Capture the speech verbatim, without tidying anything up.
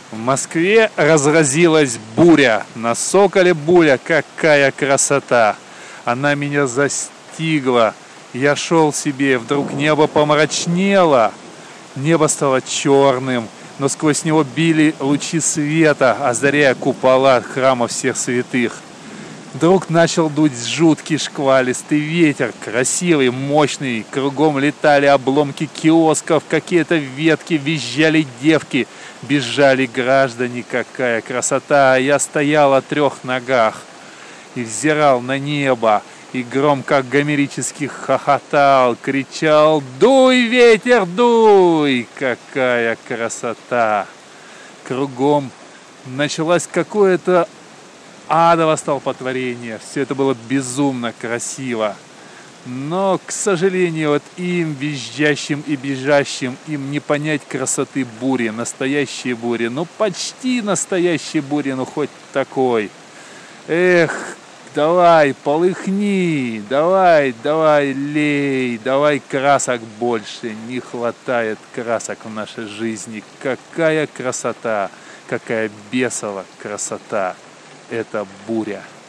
В Москве разразилась буря. На Соколе буря, какая красота! Она меня застигла. Я шел себе, вдруг небо помрачнело. Небо стало черным, но сквозь него били лучи света, озаряя купола храма всех святых. Вдруг начал дуть жуткий шквалистый ветер, красивый, мощный. Кругом летали обломки киосков, какие-то ветки, визжали девки, бежали граждане. Какая красота! Я стоял на трех ногах и взирал на небо, и громко гомерически хохотал, кричал: «Дуй, ветер, дуй!» Какая красота! Кругом началось какое-то адово столпотворение. Все это было безумно красиво. Но, к сожалению, вот им, визжащим и бежащим, им не понять красоты бури, настоящей бури. Ну, почти настоящей бури, ну, хоть такой. Эх, давай, полыхни, давай, давай, лей, давай красок больше. Не хватает красок в нашей жизни. Какая красота, какая бесова красота. Это буря.